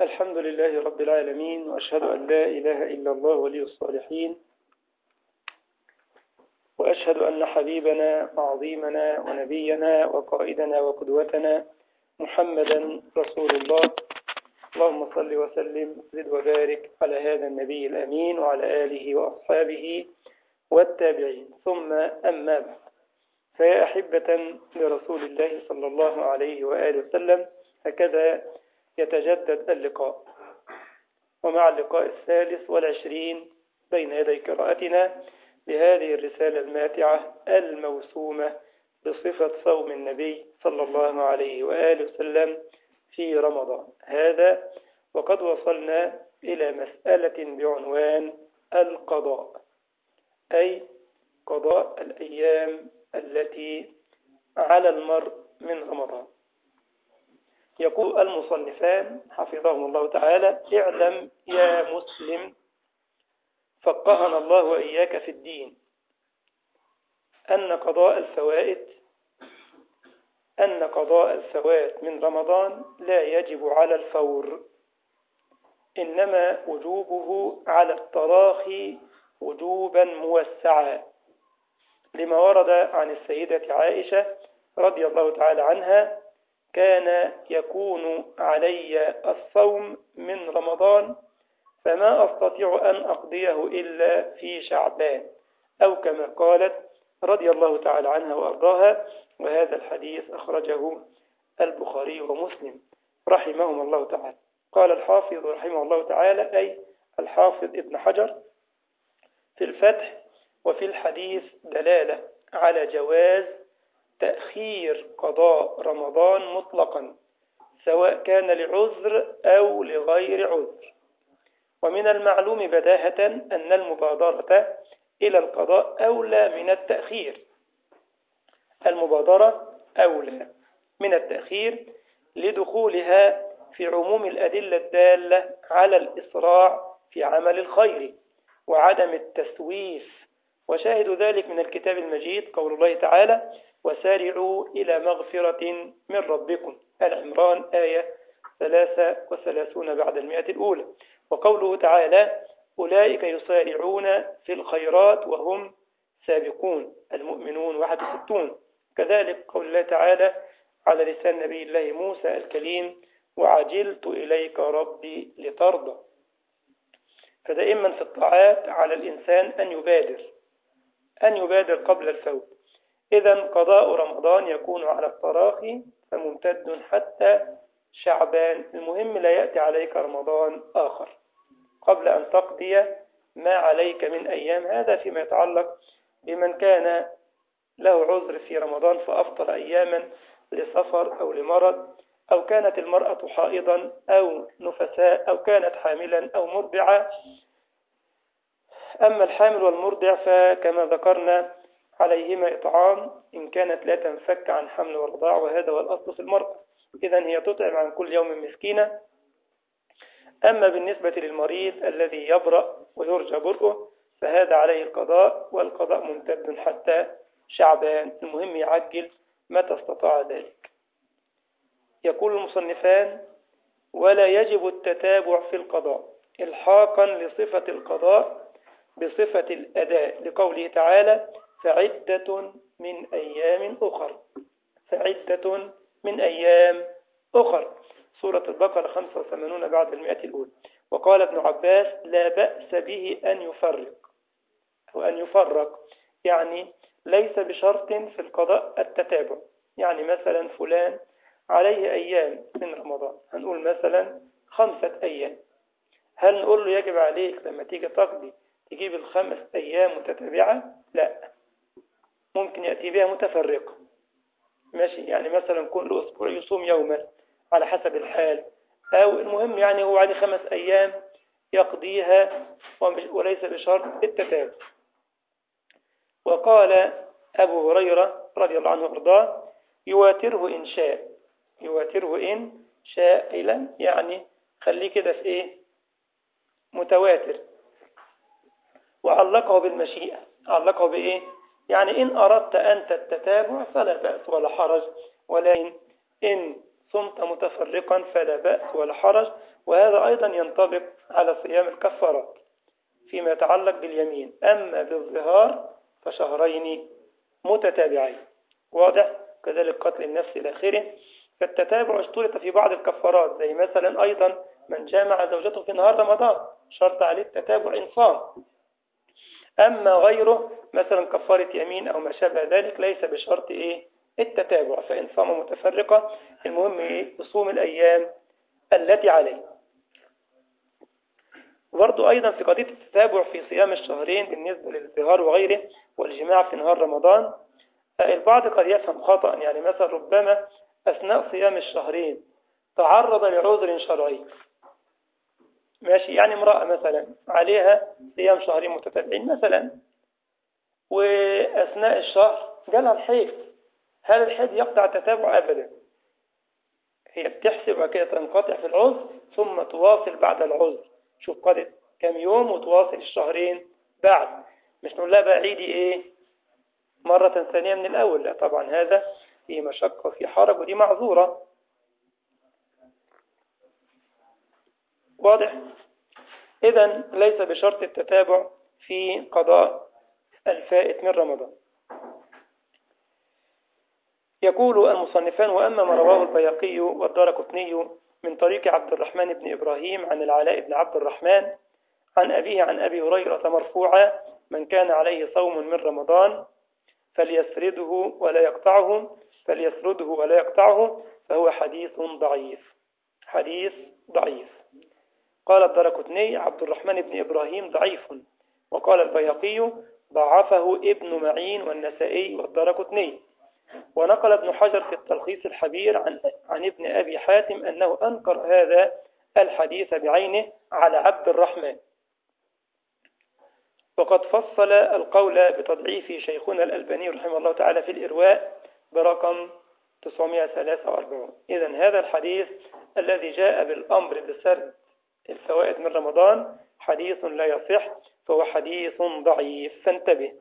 الحمد لله رب العالمين، وأشهد أن لا إله إلا الله ولي الصالحين، وأشهد أن حبيبنا وعظيمنا ونبينا وقائدنا وقدوتنا محمدا رسول الله. اللهم صل وسلم زد وبارك على هذا النبي الأمين وعلى آله وأصحابه والتابعين، ثم أما بعد، فيا أحبة لرسول الله صلى الله عليه وآله وسلم، هكذا يتجدد اللقاء، ومع اللقاء 23 بين يدي قراءتنا بهذه الرسالة الماتعة الموسومة بصفة صوم النبي صلى الله عليه وآله وسلم في رمضان هذا، وقد وصلنا إلى مسألة بعنوان القضاء، أي قضاء الأيام التي على المرء من رمضان. يقول المصنفان حفظهم الله تعالى: اعلم يا مسلم فقهنا الله وإياك في الدين أن قضاء الفوات من رمضان لا يجب على الفور، إنما وجوبه على التراخي وجوبا موسعا، لما ورد عن السيدة عائشة رضي الله تعالى عنها: كان يكون علي الصوم من رمضان فما أستطيع أن أقضيه إلا في شعبان، أو كما قالت رضي الله تعالى عنها وأرضاها. وهذا الحديث أخرجه البخاري ومسلم رحمهم الله تعالى. قال الحافظ رحمه الله تعالى، أي الحافظ ابن حجر في الفتح: وفي الحديث دلالة على جواز تأخير قضاء رمضان مطلقا، سواء كان لعذر أو لغير عذر. ومن المعلوم بداهة أن المبادرة إلى القضاء أولى من التأخير، المبادرة أولى من التأخير لدخولها في عموم الأدلة الدالة على الإسراع في عمل الخير وعدم التسويف. وشاهد ذلك من الكتاب المجيد قول الله تعالى: وسارعوا إلى مغفرة من ربكم، العمران آية 33 بعد 100 الأولى. وقوله تعالى: أولئك يسارعون في الخيرات وهم سابقون، المؤمنون 61. كذلك قول الله تعالى على لسان نبي الله موسى الكليم: وعجلت إليك ربي لترضى. فدائما في الطاعات على الإنسان أن يبادر قبل الفوت. إذن قضاء رمضان يكون على التراخي فممتد حتى شعبان، المهم لا يأتي عليك رمضان آخر قبل أن تقضي ما عليك من أيام. هذا فيما يتعلق بمن كان له عذر في رمضان فأفطر أياما لسفر أو لمرض، أو كانت المرأة حائضا أو نفساء، أو كانت حاملا أو مرضعة. أما الحامل والمرضع فكما ذكرنا عليهما إطعام إن كانت لا تنفك عن حمل ورضاع، وهذا هو الأصل في المرأة، إذن هي تطعم عن كل يوم مسكينة. أما بالنسبة للمريض الذي يبرأ ويرجى برؤه فهذا عليه القضاء، والقضاء ممتد حتى شعبان، المهم يعجل متى استطاع ذلك. يقول المصنفان: ولا يجب التتابع في القضاء إلحاقا لصفة القضاء بصفة الأداء، لقوله تعالى: فعدة من أيام أخر، فعدة من أيام أخر، سورة البقرة 85 بعد 100 الأولى. وقال ابن عباس: لا بأس به أن يفرق، يعني ليس بشرط في القضاء التتابع. يعني مثلا فلان عليه أيام من رمضان، هنقول مثلا 5 أيام، هل نقول له يجب عليك لما تيجي تقضي تجيب 5 أيام متتابعة؟ لا، ممكن يأتي بها متفرقة، ماشي، يعني مثلا كل أسبوع يصوم يوما على حسب الحال، أو المهم يعني هو عليه 5 أيام يقضيها وليس بشرط التتابع. وقال أبو هريرة رضي الله عنه وارضاه: يواتره إن شاء، يعني خليه كده في إيه؟ متواتر. وعلقه بالمشيئة، علقه بإيه؟ يعني إن أردت أنت التتابع فلا بأس ولا حرج، ولكن إن صمت متفرقا فلا بأس ولا حرج. وهذا أيضا ينطبق على صيام الكفارات فيما يتعلق باليمين. أما بالظهار فشهرين متتابعين. واضح؟ كذلك قتل النفس إلى آخره. فالتتابع اشترط في بعض الكفارات، زي مثلا أيضا من جامع زوجته في نهار رمضان شرط عليه التتابع إن صام. أما غيره مثلا كفارة يمين أو ما شابه ذلك ليس بشرط التتابع، فإن صام متفرقة المهم يصوم الأيام التي عليه. برضو أيضا في قضية التتابع في صيام الشهرين بالنسبة للظهار وغيره والجماع في نهار رمضان، البعض قد يفهم خطأ، يعني مثلا ربما أثناء صيام الشهرين تعرض لعذر شرعي، ماشي، يعني امرأة مثلا عليها صيام شهرين متتابعين مثلا، وأثناء الشهر جالها الحيض، هل الحيض يقطع التتابع؟ أبدا، هي بتحسب وكده تنقطع في العذر ثم تواصل بعد العذر. شوف قضت كم يوم وتواصل الشهرين بعد، مش نقول لها بقى عيدي مرة ثانية من الأول، لا طبعا هذا في مشقة وفي حرج ودي معذورة. واضح؟ إذن ليس بشرط التتابع في قضاء الفائت من رمضان. يقول المصنفان: وأما ما رواه البيهقي والدارقطني من طريق عبد الرحمن بن إبراهيم عن العلاء بن عبد الرحمن عن أبيه عن أبي هريرة مرفوعا: من كان عليه صوم من رمضان فليسرده ولا يقطعه فهو حديث ضعيف. حديث ضعيف. قال الدارقطني: عبد الرحمن بن إبراهيم ضعيف. وقال البيهقي: ضعفه ابن معين والنسائي والدارقطني. ونقل ابن حجر في التلخيص الحبير عن ابن أبي حاتم أنه أنكر هذا الحديث بعينه على عبد الرحمن. وقد فصل القول بتضعيف شيخنا الألباني رحمه الله تعالى في الإرواء برقم 943. إذن هذا الحديث الذي جاء بالأمر بسرد الفوائد من رمضان حديث لا يصح، فهو حديث ضعيف، فانتبه.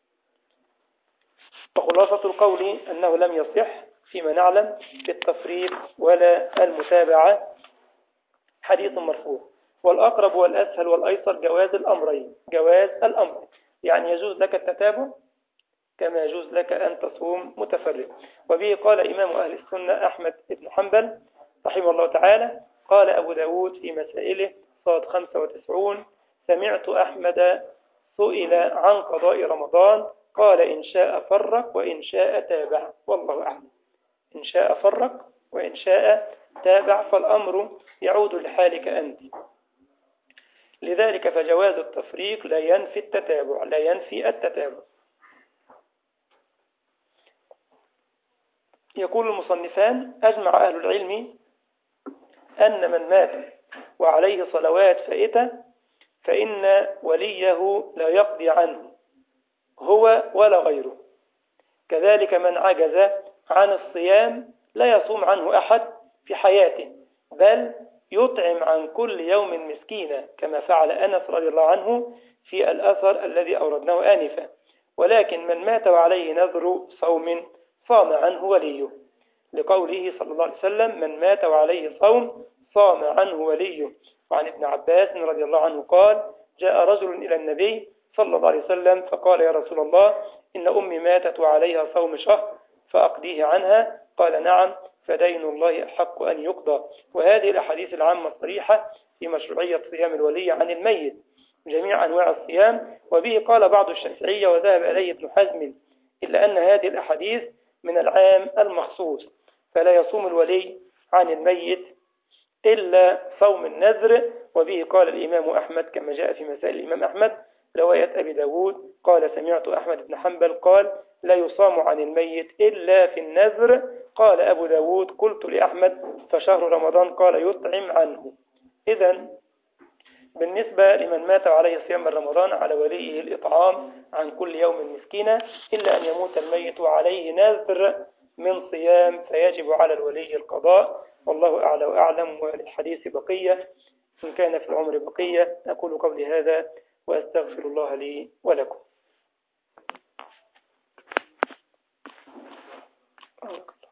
فخلاصة القول أنه لم يصح فيما نعلم في التفريط ولا المتابعة، حديث مرفوع. والأقرب والأسهل والأيسر جواز الأمرين، يعني يجوز لك التتابع كما يجوز لك أن تصوم متفرق. وبه قال إمام أهل السنة أحمد بن حنبل رحمه الله تعالى: قال أبو داود في مسائله صاد 95: سمعت أحمد سئل عن قضاء رمضان قال: إن شاء فرق وإن شاء تابع، والله أعلم. إن شاء فرق وإن شاء تابع، فالأمر يعود لحالك أنت. لذلك فجواز التفريق لا ينفي التتابع. يقول المصنفان: أجمع أهل العلم أن من مات وعليه صلوات فائتة فإن وليه لا يقضي عنه هو ولا غيره. كذلك من عجز عن الصيام لا يصوم عنه أحد في حياته، بل يطعم عن كل يوم مسكينا، كما فعل أنس رضي الله عنه في الأثر الذي أوردناه آنفا. ولكن من مات وعليه نذر صوم صام عنه وليه، لقوله صلى الله عليه وسلم: من مات وعليه صوم صام عنه وليه. وعن ابن عباس رضي الله عنه قال: جاء رجل إلى النبي صلى الله عليه وسلم فقال: يا رسول الله، إن أمي ماتت وعليها صوم شهر فأقضيه عنها. قال: نعم، فدين الله أحق أن يقضى. وهذه الأحاديث العامة الصريحة في مشروعية صيام الولي عن الميت جميع أنواع الصيام. وبه قال بعض الشافعية وذهب إليه ابن حزم، إلا أن هذه الأحاديث من العام المخصوص، فلا يصوم الولي عن الميت إلا صوم النذر. وبه قال الإمام أحمد كما جاء في مسائل الإمام أحمد رواية أبي داود قال: سمعت أحمد بن حنبل قال: لا يصام عن الميت إلا في النذر. قال أبو داود: قلت لأحمد: فشهر رمضان؟ قال: يطعم عنه. إذن بالنسبة لمن مات عليه صيام من رمضان على وليه الإطعام عن كل يوم مسكينة، إلا أن يموت الميت وعليه نذر من صيام فيجب على الولي القضاء. والله أعلى وأعلم، وللحديث بقية إن كان في العمر بقية. أقول قولي هذا وأستغفر الله لي ولكم.